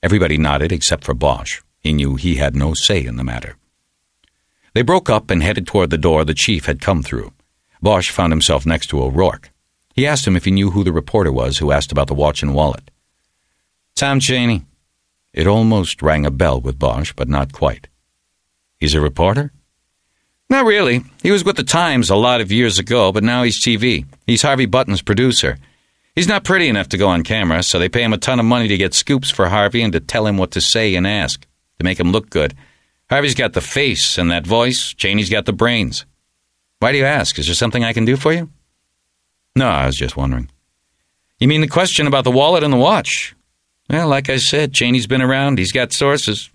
Everybody nodded except for Bosch. He knew he had no say in the matter. They broke up and headed toward the door the chief had come through. Bosch found himself next to O'Rourke. He asked him if he knew who the reporter was who asked about the watch and wallet. Tom Cheney. It almost rang a bell with Bosch, but not quite. He's a reporter? Not really. He was with the Times a lot of years ago, but now he's TV. He's Harvey Button's producer. He's not pretty enough to go on camera, so they pay him a ton of money to get scoops for Harvey and to tell him what to say and ask, to make him look good. Harvey's got the face and that voice. Cheney's got the brains. Why do you ask? Is there something I can do for you? No, I was just wondering. You mean the question about the wallet and the watch? Well, like I said, Cheney's been around. He's got sources.